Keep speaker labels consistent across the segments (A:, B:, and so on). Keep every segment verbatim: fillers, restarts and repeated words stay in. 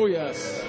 A: yes.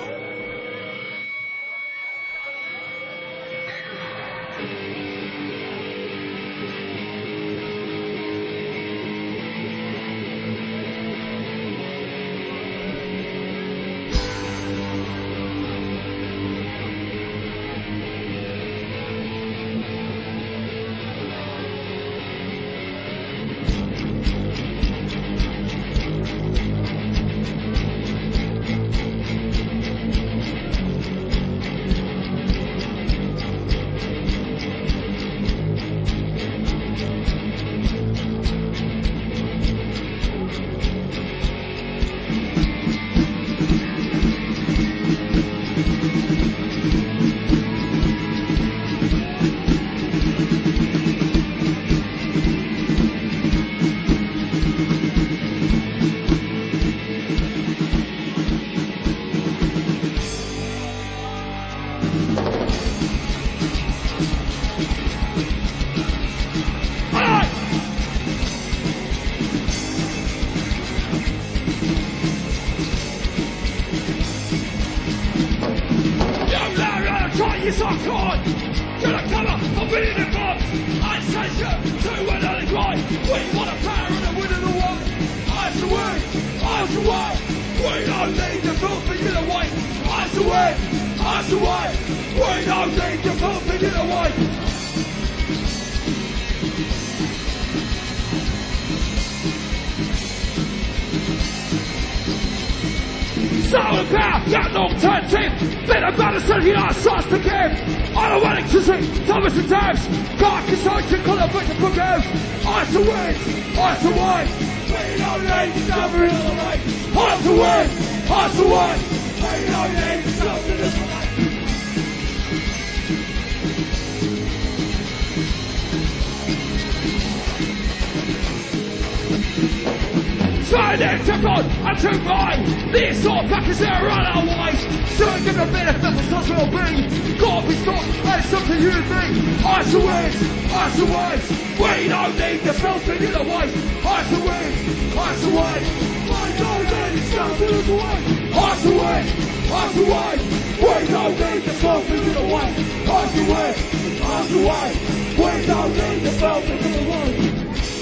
A: Yes, I can't. Get a cover, I'm winning the box. I say shit, two went on the grind. We want a power and a win in the one. I to win, I to win. We don't need the filthy in the way. I to win, I to win. We don't need the filthy in the way. Soul and power, that long-term team. Bit of medicine, he not starts to give. I don't want electricity, Thomas and Tabs. Dark is hard to call up with the forgive. I to win, I to win. We don't need nothing in the way. I to win, I to win. We don't need nothing in the way. Signing to God and to mine. These sort of packers that are on our ways. Soon give a benefit of such will be. Gotta be stopped and it's up to you and me. I to win, I to win. We don't need the filthy in the way. I to win, I to win. We don't need something in the way. I to win, I to win. We don't need the filthy in the way. I to win, I to win. We don't need the filthy in the way.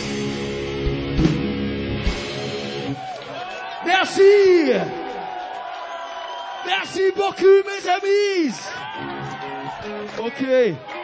A: Merci. Merci beaucoup, mes amis. Ok.